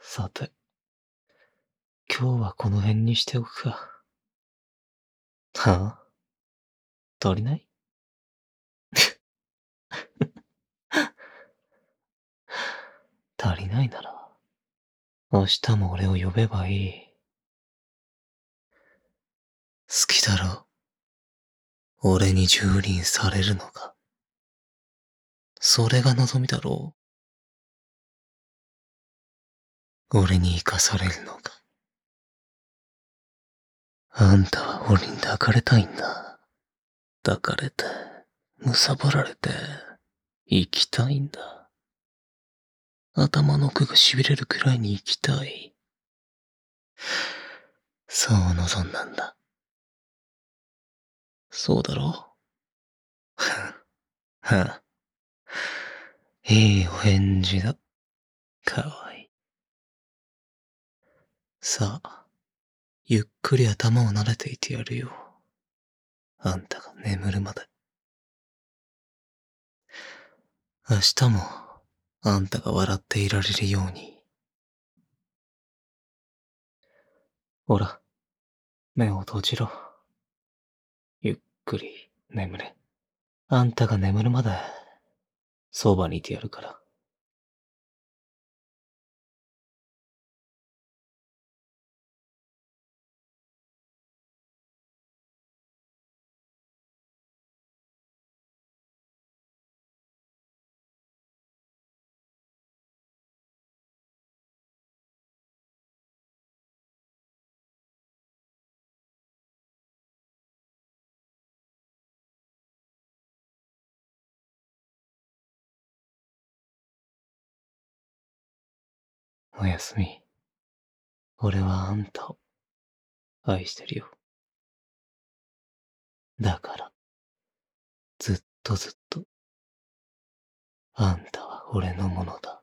さて、今日はこの辺にしておくか。はあ、足りない？足りないなら、明日も俺を呼べばいい。好きだろ。俺に蹂躙されるのが。それが望みだろう。俺に生かされるのが。あんたは俺に抱かれたいんだ。抱かれて、貪られて、生きたいんだ。頭の奥が痺れるくらいに生きたい。そう望んだんだ。そうだろう。はあ。いいお返事だ。かわいい。さあ、ゆっくり頭を撫でていてやるよ。あんたが眠るまで。明日も、あんたが笑っていられるように。ほら、目を閉じろ。ゆっくり眠れ。あんたが眠るまで、そばにいてやるから。おやすみ。俺はあんたを愛してるよ。だから、ずっとずっと、あんたは俺のものだ。